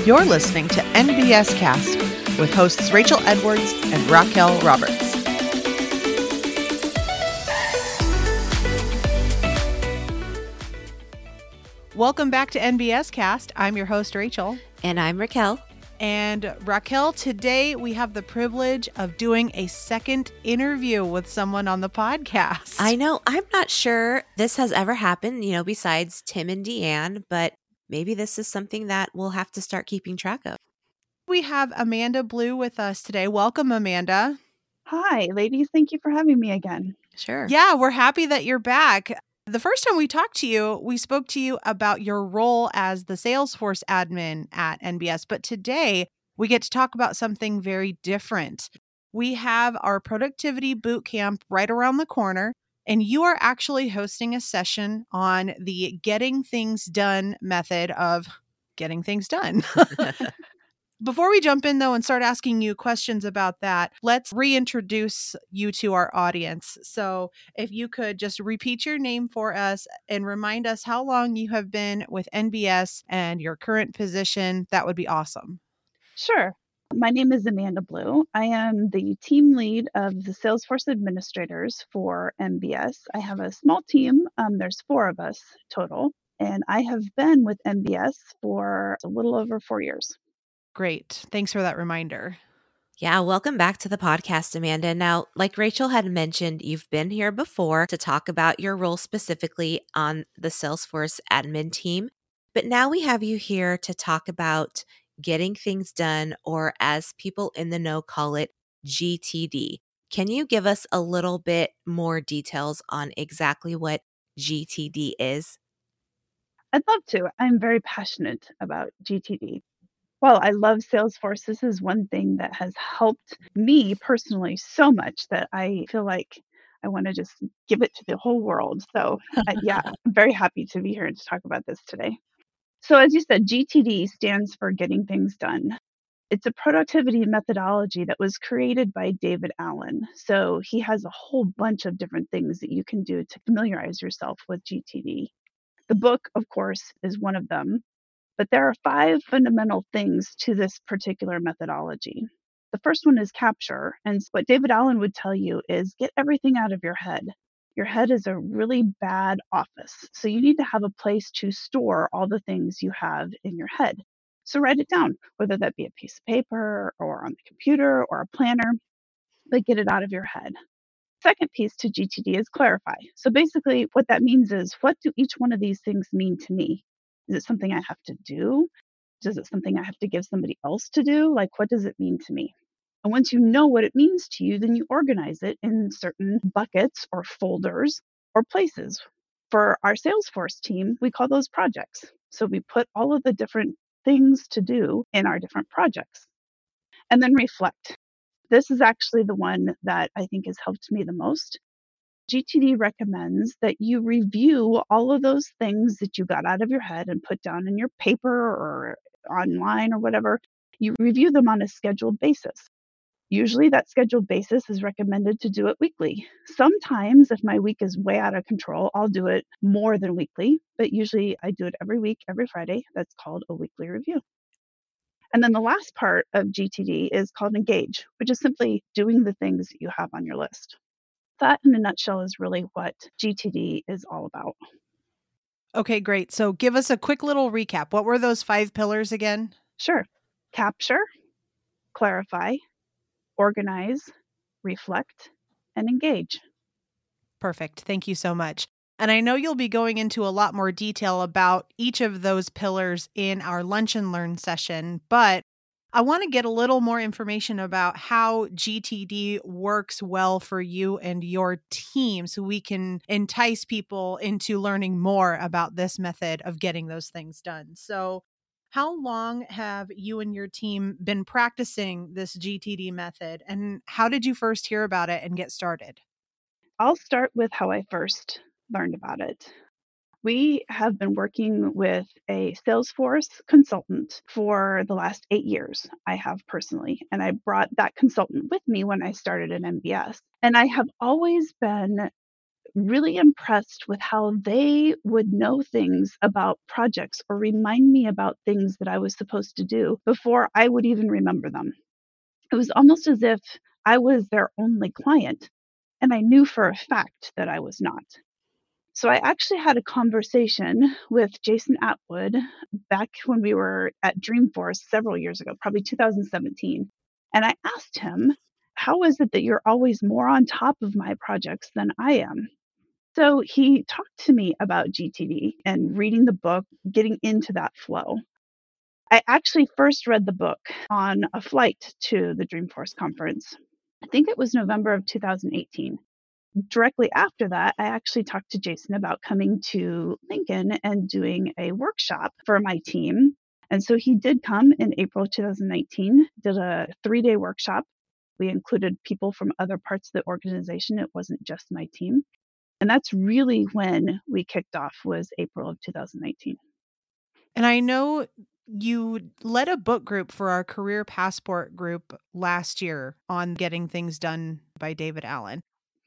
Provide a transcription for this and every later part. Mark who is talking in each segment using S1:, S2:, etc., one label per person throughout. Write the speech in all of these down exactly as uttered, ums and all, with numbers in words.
S1: You're listening to N B S Cast with hosts Rachel Edwards and Raquel Roberts. Welcome back to N B S Cast. I'm your host, Rachel.
S2: And I'm Raquel.
S1: And Raquel, today we have the privilege of doing a second interview with someone on the podcast.
S2: I know. I'm not sure this has ever happened, you know, besides Tim and Deanne, but maybe this is something that we'll have to start keeping track of.
S1: We have Amanda Blue with us today. Welcome, Amanda.
S3: Hi, ladies. Thank you for having me again.
S2: Sure.
S1: Yeah, we're happy that you're back. The first time we talked to you, we spoke to you about your role as the Salesforce admin at N B S. But today, we get to talk about something very different. We have our productivity boot camp right around the corner, and you are actually hosting a session on the getting things done method of getting things done. Before we jump in, though, and start asking you questions about that, let's reintroduce you to our audience. So if you could just repeat your name for us and remind us how long you have been with N B S and your current position, that would be awesome.
S3: Sure. My name is Amanda Blue. I am the team lead of the Salesforce administrators for N B S. I have a small team. Um, there's four of us total, and I have been with N B S for a little over four years.
S1: Great. Thanks for that reminder.
S2: Yeah, welcome back to the podcast, Amanda. Now, like Rachel had mentioned, you've been here before to talk about your role specifically on the Salesforce admin team, but now we have you here to talk about getting things done, or as people in the know call it, G T D. Can you give us a little bit more details on exactly what G T D is?
S3: I'd love to. I'm very passionate about G T D. Well, I love Salesforce. This is one thing that has helped me personally so much that I feel like I want to just give it to the whole world. So, uh, yeah, I'm very happy to be here and to talk about this today. So, as you said, G T D stands for Getting Things Done. It's a productivity methodology that was created by David Allen. So, he has a whole bunch of different things that you can do to familiarize yourself with G T D. The book, of course, is one of them. But there are five fundamental things to this particular methodology. The first one is capture. And what David Allen would tell you is get everything out of your head. Your head is a really bad office. So you need to have a place to store all the things you have in your head. So write it down, whether that be a piece of paper or on the computer or a planner, but get it out of your head. Second piece to G T D is clarify. So basically what that means is, what do each one of these things mean to me? Is it something I have to do? Is it something I have to give somebody else to do? Like, what does it mean to me? And once you know what it means to you, then you organize it in certain buckets or folders or places. For our Salesforce team, we call those projects. So we put all of the different things to do in our different projects. And then reflect. This is actually the one that I think has helped me the most. G T D recommends that you review all of those things that you got out of your head and put down in your paper or online or whatever. You review them on a scheduled basis. Usually that scheduled basis is recommended to do it weekly. Sometimes if my week is way out of control, I'll do it more than weekly, but usually I do it every week, every Friday. That's called a weekly review. And then the last part of G T D is called engage, which is simply doing the things that you have on your list. That, in a nutshell, is really what G T D is all about.
S1: Okay, great. So give us a quick little recap. What were those five pillars again?
S3: Sure. Capture, clarify, organize, reflect, and engage.
S1: Perfect. Thank you so much. And I know you'll be going into a lot more detail about each of those pillars in our Lunch and Learn session, but I want to get a little more information about how G T D works well for you and your team so we can entice people into learning more about this method of getting those things done. So how long have you and your team been practicing this G T D method, and how did you first hear about it and get started?
S3: I'll start with how I first learned about it. We have been working with a Salesforce consultant for the last eight years. I have personally, and I brought that consultant with me when I started at N B S. And I have always been really impressed with how they would know things about projects or remind me about things that I was supposed to do before I would even remember them. It was almost as if I was their only client, and I knew for a fact that I was not. So I actually had a conversation with Jason Atwood back when we were at Dreamforce several years ago, probably two thousand seventeen. And I asked him, how is it that you're always more on top of my projects than I am? So he talked to me about G T D and reading the book, getting into that flow. I actually first read the book on a flight to the Dreamforce conference. I think it was November of two thousand eighteen. Directly after that, I actually talked to Jason about coming to Lincoln and doing a workshop for my team. And so he did come in April twenty nineteen, did a three-day workshop. We included people from other parts of the organization. It wasn't just my team. And that's really when we kicked off, was April of two thousand nineteen.
S1: And I know you led a book group for our Career Passport group last year on Getting Things Done by David Allen.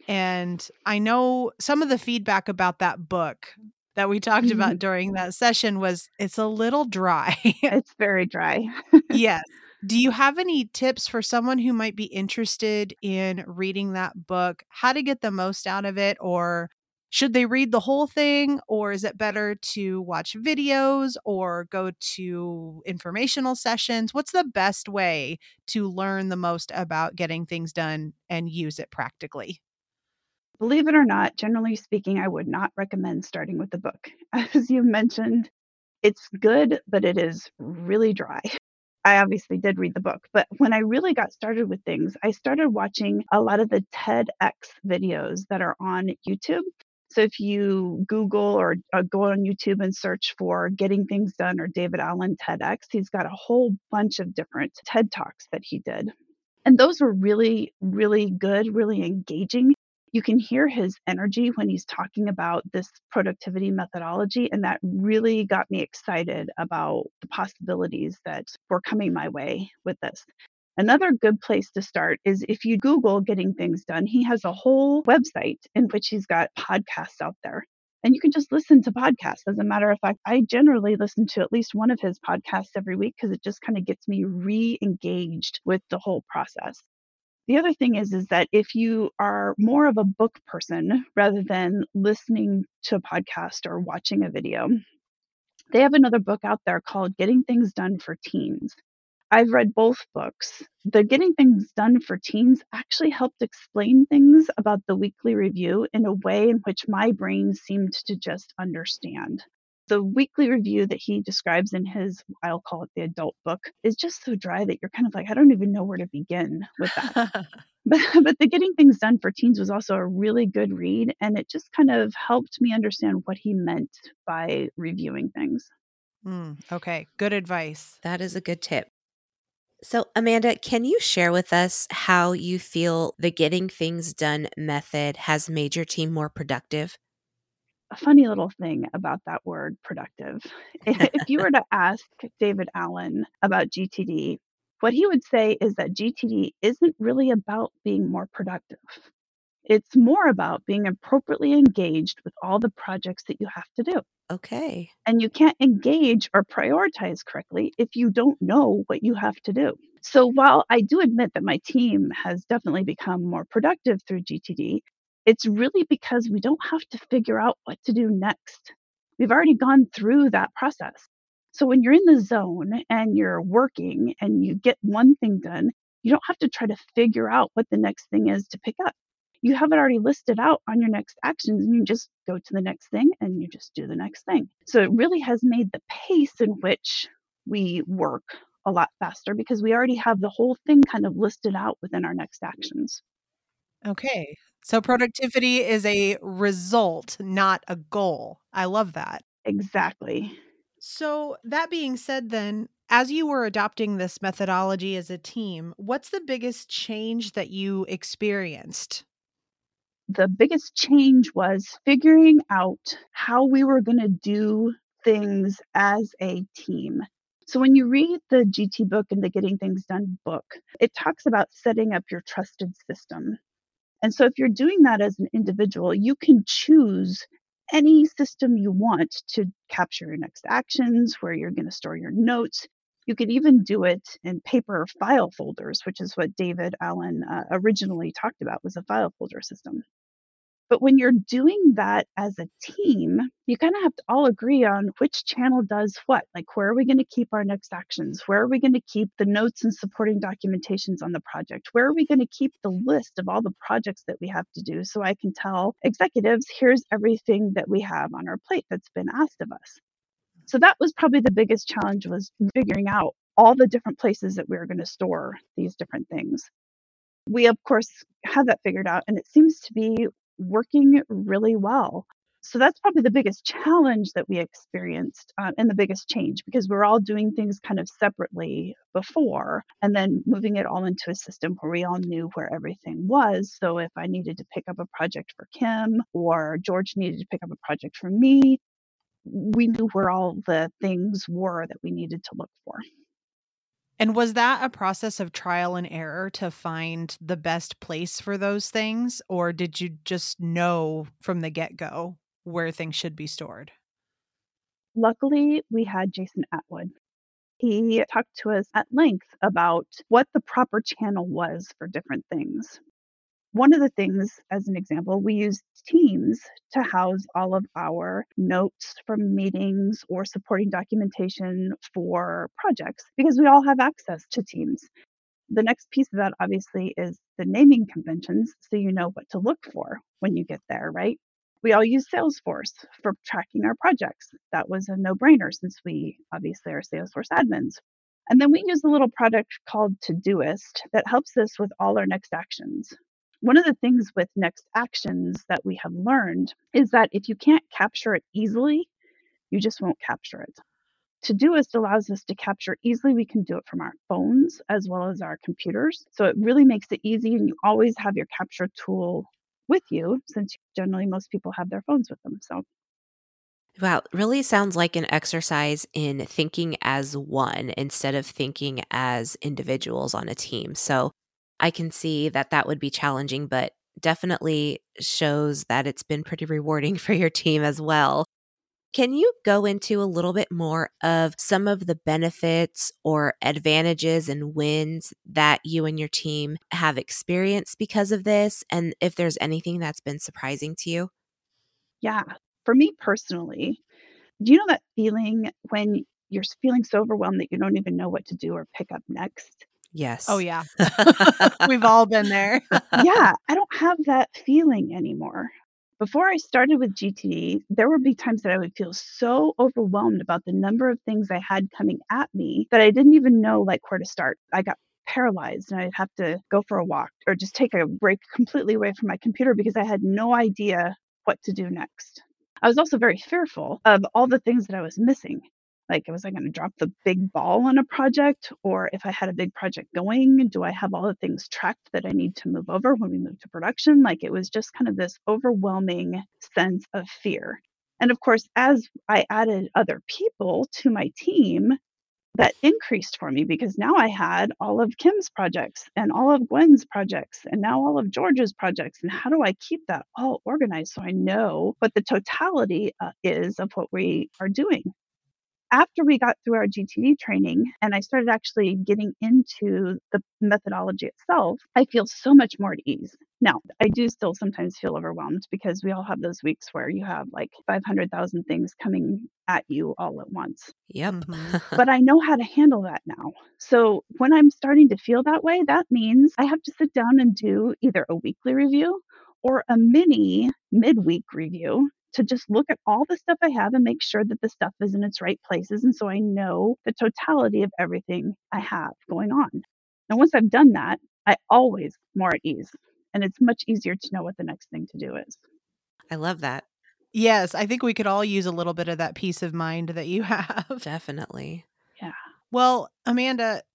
S1: And I know some of the feedback about that book that we talked about during that session was it's a little dry.
S3: It's very dry.
S1: Yes. Do you have any tips for someone who might be interested in reading that book, how to get the most out of it? Or should they read the whole thing? Or is it better to watch videos or go to informational sessions? What's the best way to learn the most about getting things done and use it practically?
S3: Believe it or not, generally speaking, I would not recommend starting with the book. As you mentioned, it's good, but it is really dry. I obviously did read the book, but when I really got started with things, I started watching a lot of the TEDx videos that are on YouTube. So if you Google or, or go on YouTube and search for Getting Things Done or David Allen TEDx, he's got a whole bunch of different TED Talks that he did. And those were really, really good, really engaging. You can hear his energy when he's talking about this productivity methodology, and that really got me excited about the possibilities that were coming my way with this. Another good place to start is if you Google Getting Things Done, he has a whole website in which he's got podcasts out there. And you can just listen to podcasts. As a matter of fact, I generally listen to at least one of his podcasts every week because it just kind of gets me re-engaged with the whole process. The other thing is, is that if you are more of a book person rather than listening to a podcast or watching a video, they have another book out there called Getting Things Done for Teens. I've read both books. The Getting Things Done for Teens actually helped explain things about the weekly review in a way in which my brain seemed to just understand. The weekly review that he describes in his, I'll call it the adult book, is just so dry that you're kind of like, I don't even know where to begin with that. but, but the Getting Things Done for Teens was also a really good read, and it just kind of helped me understand what he meant by reviewing things.
S1: Mm, okay, good advice.
S2: That is a good tip. So, Amanda, can you share with us how you feel the Getting Things Done method has made your team more productive?
S3: A funny little thing about that word productive. If you were to ask David Allen about G T D, what he would say is that G T D isn't really about being more productive. It's more about being appropriately engaged with all the projects that you have to do.
S2: Okay.
S3: And you can't engage or prioritize correctly if you don't know what you have to do. So while I do admit that my team has definitely become more productive through G T D, it's really because we don't have to figure out what to do next. We've already gone through that process. So when you're in the zone and you're working and you get one thing done, you don't have to try to figure out what the next thing is to pick up. You have it already listed out on your next actions, and you just go to the next thing and you just do the next thing. So it really has made the pace in which we work a lot faster because we already have the whole thing kind of listed out within our next actions.
S1: Okay. So productivity is a result, not a goal. I love that.
S3: Exactly.
S1: So, that being said, then, as you were adopting this methodology as a team, what's the biggest change that you experienced?
S3: The biggest change was figuring out how we were going to do things as a team. So when you read the G T book and the Getting Things Done book, it talks about setting up your trusted system. And so if you're doing that as an individual, you can choose any system you want to capture your next actions, where you're going to store your notes. You could even do it in paper file folders, which is what David Allen uh, originally talked about, was a file folder system. But when you're doing that as a team, you kind of have to all agree on which channel does what. Like, where are we going to keep our next actions? Where are we going to keep the notes and supporting documentations on the project? Where are we going to keep the list of all the projects that we have to do, so I can tell executives, here's everything that we have on our plate that's been asked of us. So that was probably the biggest challenge, was figuring out all the different places that we were going to store these different things. We, of course, have that figured out, and it seems to be working really well. So that's probably the biggest challenge that we experienced, uh, and the biggest change, because we're all doing things kind of separately before, and then moving it all into a system where we all knew where everything was. So if I needed to pick up a project for Kim, or George needed to pick up a project for me, we knew where all the things were that we needed to look for.
S1: And was that a process of trial and error to find the best place for those things? Or did you just know from the get-go where things should be stored?
S3: Luckily, we had Jason Atwood. He talked to us at length about what the proper channel was for different things. One of the things, as an example, we used Teams to house all of our notes from meetings or supporting documentation for projects, because we all have access to Teams. The next piece of that, obviously, is the naming conventions, so you know what to look for when you get there, right? We all use Salesforce for tracking our projects. That was a no-brainer, since we obviously are Salesforce admins. And then we use a little product called Todoist that helps us with all our next actions. One of the things with next actions that we have learned is that if you can't capture it easily, you just won't capture it. Todoist allows us to capture easily. We can do it from our phones as well as our computers. So it really makes it easy, and you always have your capture tool with you, since generally most people have their phones with them. So
S2: Wow, it really sounds like an exercise in thinking as one instead of thinking as individuals on a team. So I can see that that would be challenging, but definitely shows that it's been pretty rewarding for your team as well. Can you go into a little bit more of some of the benefits or advantages and wins that you and your team have experienced because of this? And if there's anything that's been surprising to you?
S3: yeah, for me personally, do you know that feeling when you're feeling so overwhelmed that you don't even know what to do or pick up next?
S2: Yes.
S1: Oh, yeah. We've all been there.
S3: Yeah, I don't have that feeling anymore. Before I started with G T D, there would be times that I would feel so overwhelmed about the number of things I had coming at me that I didn't even know like where to start. I got paralyzed, and I'd have to go for a walk or just take a break completely away from my computer, because I had no idea what to do next. I was also very fearful of all the things that I was missing. Like, was I going to drop the big ball on a project? Or if I had a big project going, do I have all the things tracked that I need to move over when we move to production? Like, it was just kind of this overwhelming sense of fear. And of course, as I added other people to my team, that increased for me, because now I had all of Kim's projects and all of Gwen's projects and now all of George's projects. And how do I keep that all organized so I know what the totality uh, is of what we are doing? After we got through our G T D training and I started actually getting into the methodology itself, I feel so much more at ease. Now, I do still sometimes feel overwhelmed, because we all have those weeks where you have like five hundred thousand things coming at you all at once.
S2: Yep.
S1: Mhm.
S3: But I know how to handle that now. So when I'm starting to feel that way, that means I have to sit down and do either a weekly review or a mini midweek review to just look at all the stuff I have and make sure that the stuff is in its right places. And so I know the totality of everything I have going on. And once I've done that, I always more at ease. And it's much easier to know what the next thing to do is.
S2: I love that.
S1: Yes, I think we could all use a little bit of that peace of mind that you have.
S2: Definitely.
S3: Yeah.
S1: Well, Amanda,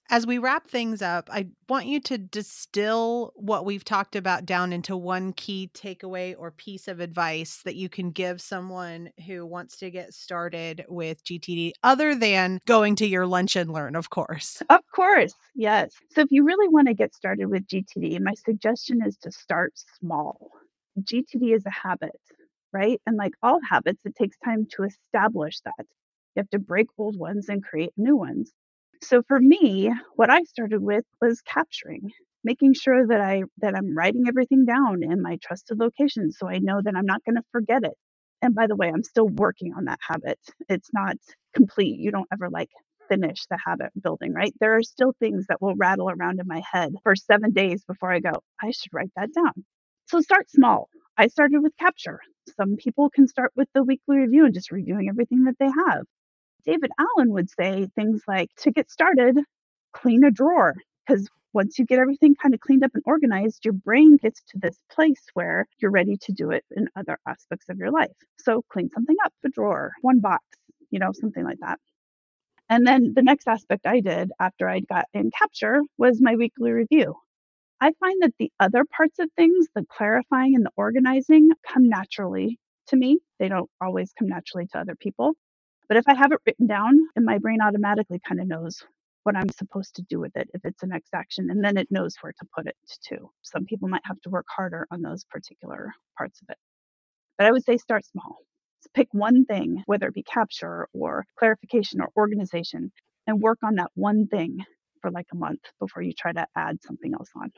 S1: As we wrap things up, I want you to distill what we've talked about down into one key takeaway or piece of advice that you can give someone who wants to get started with G T D, other than going to your lunch and learn, of course.
S3: Of course, yes. So if you really want to get started with G T D, my suggestion is to start small. G T D is a habit, right? And like all habits, it takes time to establish that. You have to break old ones and create new ones. So for me, what I started with was capturing, making sure that I that I'm writing everything down in my trusted locations so I know that I'm not going to forget it. And by the way, I'm still working on that habit. It's not complete. You don't ever like finish the habit building, right? There are still things that will rattle around in my head for seven days before I go, I should write that down. So start small. I started with capture. Some people can start with the weekly review and just reviewing everything that they have. David Allen would say things like, to get started, clean a drawer, because once you get everything kind of cleaned up and organized, your brain gets to this place where you're ready to do it in other aspects of your life. So clean something up, a drawer, one box, you know, something like that. And then the next aspect I did after I got in capture was my weekly review. I find that the other parts of things, the clarifying and the organizing, come naturally to me. They don't always come naturally to other people. But if I have it written down, then my brain automatically kind of knows what I'm supposed to do with it if it's the next action, and then it knows where to put it too. Some people might have to work harder on those particular parts of it. But I would say start small. So pick one thing, whether it be capture or clarification or organization, and work on that one thing for like a month before you try to add something else on.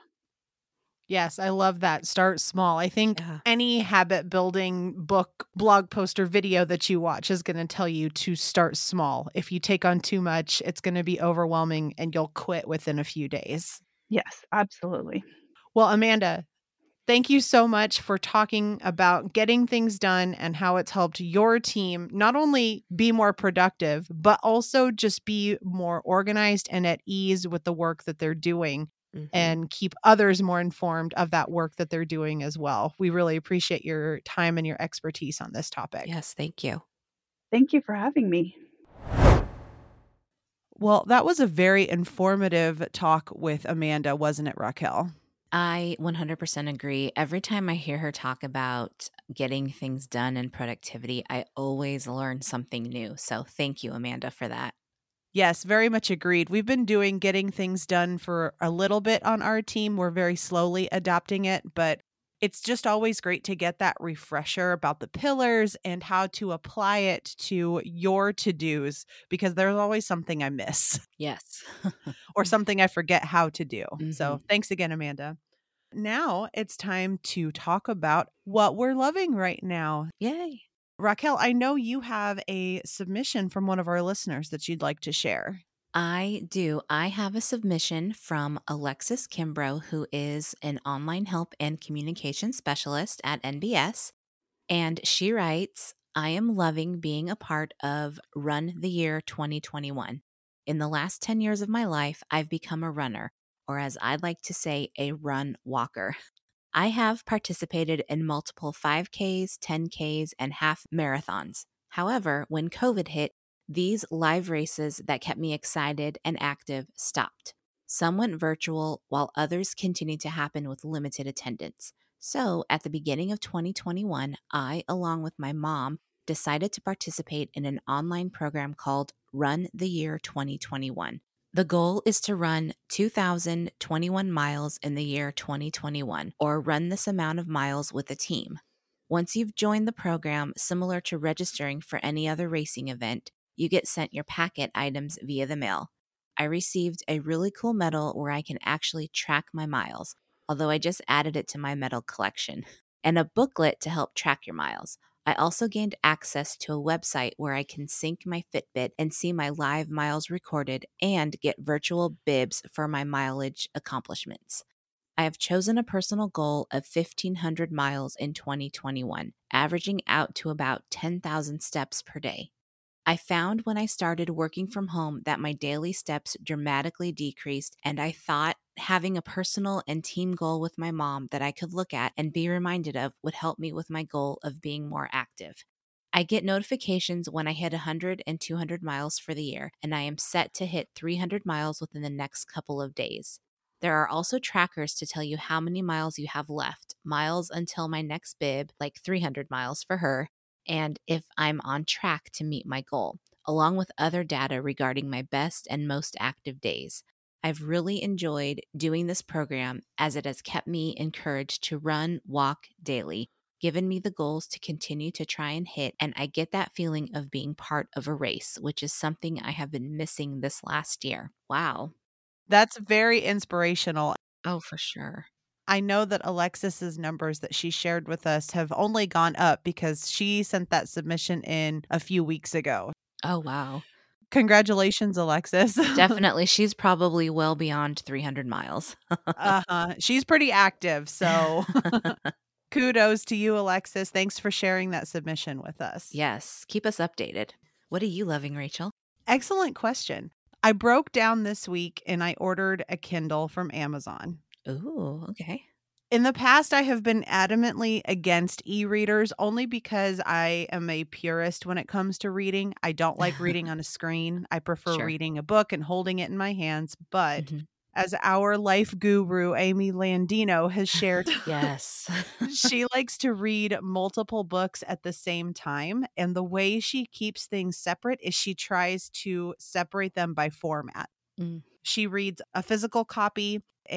S1: Yes, I love that. Start small. I think
S2: Yeah.
S1: any habit building book, blog post, or video that you watch is going to tell you to start small. If you take on too much, it's going to be overwhelming and you'll quit within a few days.
S3: Yes, absolutely.
S1: Well, Amanda, thank you so much for talking about getting things done and how it's helped your team not only be more productive, but also just be more organized and at ease with the work that they're doing. Mm-hmm. And keep others more informed of that work that they're doing as well. We really appreciate your time and your expertise on this topic.
S2: Yes, thank you.
S3: Thank you for having me.
S1: Well, that was a very informative talk with Amanda, wasn't it, Raquel?
S2: I one hundred percent agree. Every time I hear her talk about getting things done and productivity, I always learn something new. So thank you, Amanda, for that.
S1: Yes, very much agreed. We've been doing getting things done for a little bit on our team. We're very slowly adopting it, but it's just always great to get that refresher about the pillars and how to apply it to your to-dos, because there's always something I miss.
S2: Yes.
S1: Or something I forget how to do.
S2: Mm-hmm.
S1: So thanks again, Amanda. Now it's time to talk about what we're loving right now.
S2: Yay.
S1: Raquel, I know you have a submission from one of our listeners that you'd like to share.
S2: I do. I have a submission from Alexis Kimbrough, who is an online help and communication specialist at N B S. And she writes, I am loving being a part of Run the Year twenty twenty-one. In the last ten years of my life, I've become a runner, or as I'd like to say, a run walker. I have participated in multiple five Ks, ten Ks, and half marathons. However, when COVID hit, these live races that kept me excited and active stopped. Some went virtual, while others continued to happen with limited attendance. So, at the beginning of twenty twenty-one, I, along with my mom, decided to participate in an online program called Run the Year twenty twenty-one. The goal is to run two thousand twenty-one miles in the year twenty twenty-one, or run this amount of miles with a team. Once you've joined the program, similar to registering for any other racing event, you get sent your packet items via the mail. I received a really cool medal where I can actually track my miles, although I just added it to my medal collection, and a booklet to help track your miles. I also gained access to a website where I can sync my Fitbit and see my live miles recorded and get virtual bibs for my mileage accomplishments. I have chosen a personal goal of fifteen hundred miles in twenty twenty-one, averaging out to about ten thousand steps per day. I found when I started working from home that my daily steps dramatically decreased, and I thought having a personal and team goal with my mom that I could look at and be reminded of would help me with my goal of being more active. I get notifications when I hit one hundred and two hundred miles for the year, and I am set to hit three hundred miles within the next couple of days. There are also trackers to tell you how many miles you have left, miles until my next bib, like three hundred miles for her, and if I'm on track to meet my goal, along with other data regarding my best and most active days. I've really enjoyed doing this program as it has kept me encouraged to run, walk daily, given me the goals to continue to try and hit, and I get that feeling of being part of a race, which is something I have been missing this last year. Wow.
S1: That's very inspirational.
S2: Oh, for sure.
S1: I know that Alexis's numbers that she shared with us have only gone up because she sent that submission in a few weeks ago.
S2: Oh, wow.
S1: Congratulations, Alexis.
S2: Definitely. She's probably well beyond three hundred miles.
S1: uh-huh. She's pretty active, so kudos to you, Alexis. Thanks for sharing that submission with us.
S2: Yes. Keep us updated. What are you loving, Rachel?
S1: Excellent question. I broke down this week and I ordered a Kindle from Amazon.
S2: Ooh, okay.
S1: In the past, I have been adamantly against e-readers only because I am a purist when it comes to reading. I don't like reading on a screen. I prefer
S2: Sure.
S1: reading a book and holding it in my hands. But
S2: Mhm.
S1: as our life guru, Amy Landino, has shared,
S2: Yes.
S1: she likes to read multiple books at the same time. And the way she keeps things separate is she tries to separate them by format.
S2: Mm.
S1: She reads a physical copy,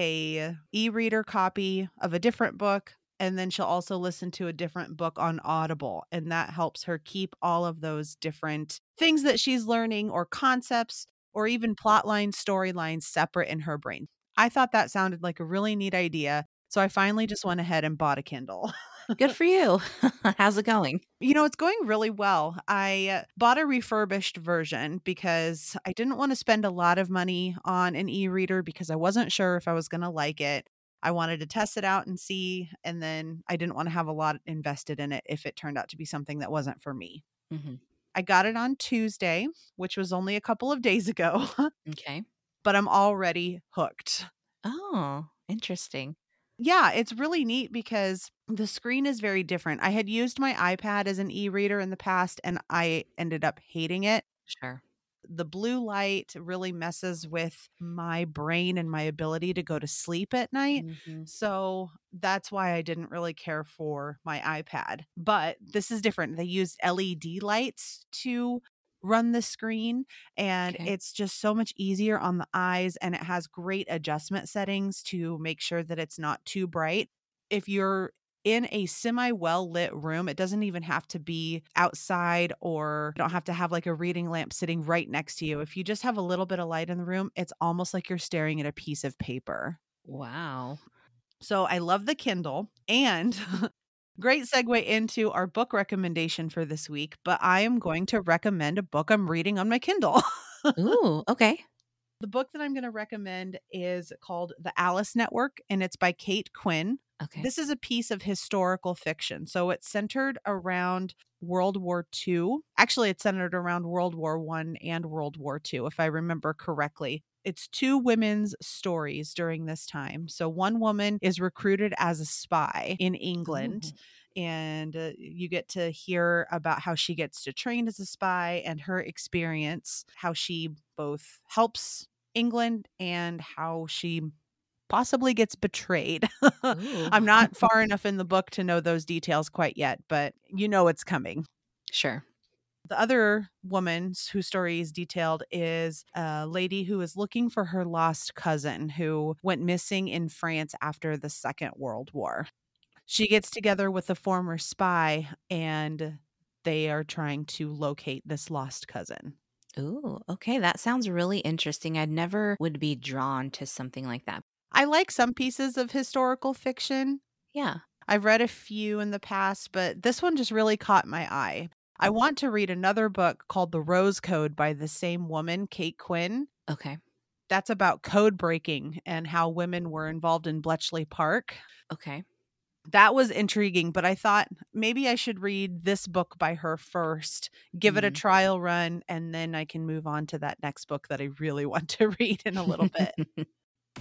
S1: a e-reader copy of a different book, and then she'll also listen to a different book on Audible. And that helps her keep all of those different things that she's learning or concepts or even plot lines, storylines separate in her brain. I thought that sounded like a really neat idea. So I finally just went ahead and bought a Kindle.
S2: Good for you. How's it going?
S1: You know, it's going really well. I uh, bought a refurbished version because I didn't want to spend a lot of money on an e-reader because I wasn't sure if I was going to like it. I wanted to test it out and see, and then I didn't want to have a lot invested in it if it turned out to be something that wasn't for me.
S2: Mm-hmm.
S1: I got it on Tuesday, which was only a couple of days ago,
S2: Okay.
S1: but I'm already hooked.
S2: Oh, interesting.
S1: Yeah, it's really neat because the screen is very different. I had used my iPad as an e-reader in the past and I ended up hating it.
S2: Sure.
S1: The blue light really messes with my brain and my ability to go to sleep at night.
S2: Mm-hmm.
S1: So that's why I didn't really care for my iPad. But this is different. They used L E D lights to run the screen, and
S2: Okay.
S1: it's just so much easier on the eyes, and it has great adjustment settings to make sure that it's not too bright. If you're in a semi well lit room, it doesn't even have to be outside, or you don't have to have like a reading lamp sitting right next to you. If you just have a little bit of light in the room, it's almost like you're staring at a piece of paper.
S2: Wow.
S1: So I love the Kindle, and great segue into our book recommendation for this week, but I am going to recommend a book I'm reading on my Kindle.
S2: Ooh, okay.
S1: The book that I'm going to recommend is called The Alice Network, and it's by Kate Quinn.
S2: Okay.
S1: This is a piece of historical fiction. So it's centered around World War Two. Actually, it's centered around World War One and World War Two, if I remember correctly. It's two women's stories during this time. So one woman is recruited as a spy in England.
S2: Ooh.
S1: And uh, you get to hear about how she gets to train as a spy and her experience, how she both helps England and how she possibly gets betrayed. I'm not far enough in the book to know those details quite yet, but you know it's coming.
S2: Sure.
S1: The other woman whose story is detailed is a lady who is looking for her lost cousin who went missing in France after the Second World War. She gets together with a former spy and they are trying to locate this lost cousin.
S2: Ooh, okay. That sounds really interesting. I never would be drawn to something like that.
S1: I like some pieces of historical fiction.
S2: Yeah.
S1: I've read a few in the past, but this one just really caught my eye. I want to read another book called The Rose Code by the same woman, Kate Quinn.
S2: Okay.
S1: That's about code breaking and how women were involved in Bletchley Park.
S2: Okay.
S1: That was intriguing, but I thought maybe I should read this book by her first, give it a
S2: Mhm.
S1: trial run, and then I can move on to that next book that I really want to read in a little bit.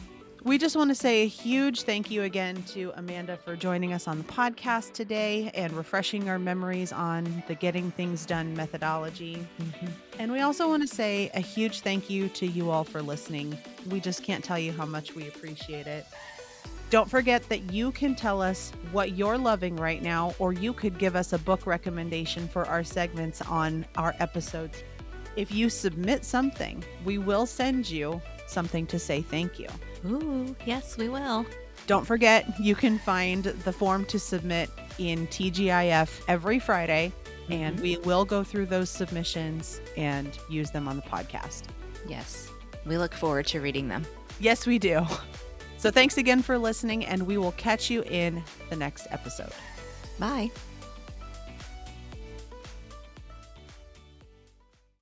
S1: We just want to say a huge thank you again to Amanda for joining us on the podcast today and refreshing our memories on the Getting Things Done methodology.
S2: Mm-hmm.
S1: And we also want to say a huge thank you to you all for listening. We just can't tell you how much we appreciate it. Don't forget that you can tell us what you're loving right now, or you could give us a book recommendation for our segments on our episodes. If you submit something, we will send you something to say thank you.
S2: Ooh, yes, we will.
S1: Don't forget, you can find the form to submit in T G I F every Friday, mm-hmm. and we will go through those submissions and use them on the podcast.
S2: Yes, we look forward to reading them.
S1: Yes, we do. So thanks again for listening, and we will catch you in the next episode.
S2: Bye.